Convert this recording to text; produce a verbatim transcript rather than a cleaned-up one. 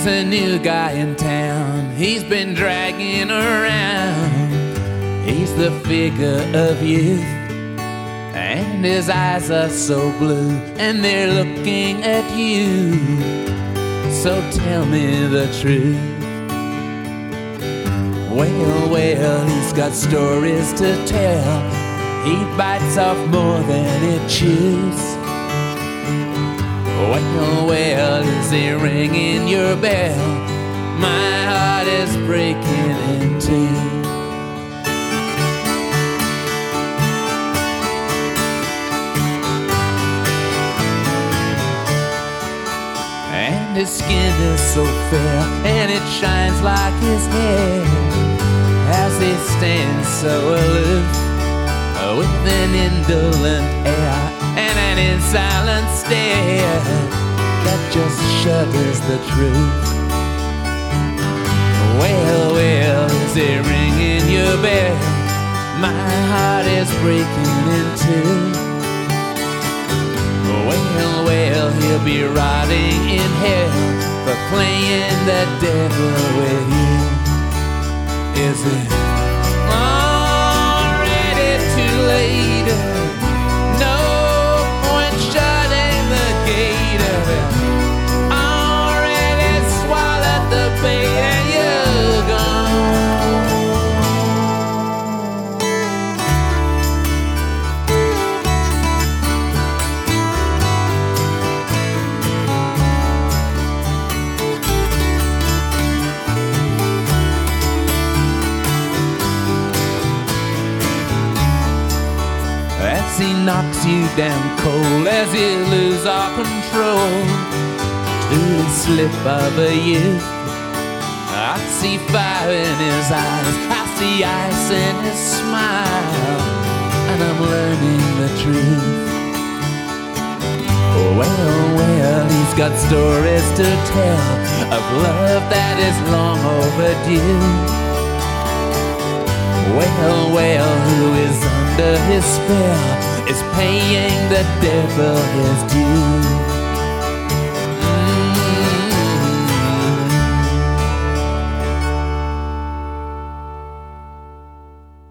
There's a new guy in town, he's been dragging around. He's the figure of youth, and his eyes are so blue, and they're looking at you. So tell me the truth. Well, well, he's got stories to tell. He bites off more than he chews. Well, well, is he ringing your bell? My heart is breaking in two. And his skin is so fair, and it shines like his hair, as he stands so aloof, with an indolent air and an insolent stare that just shudders the truth. Well, well, is he ringing your bell? My heart is breaking in two. Well, well, he'll be rotting in hell for playing the devil with you. Is it already too late? No point shutting the gate. Already swallowed the bait and you're gone. As he knocks you down cold, as you lose all control to the slip of a youth, I see fire in his eyes, I see ice in his smile, and I'm learning the truth. Well, well, he's got stories to tell of love that is long overdue. Well, well, who is under his spell is paying the devil his due.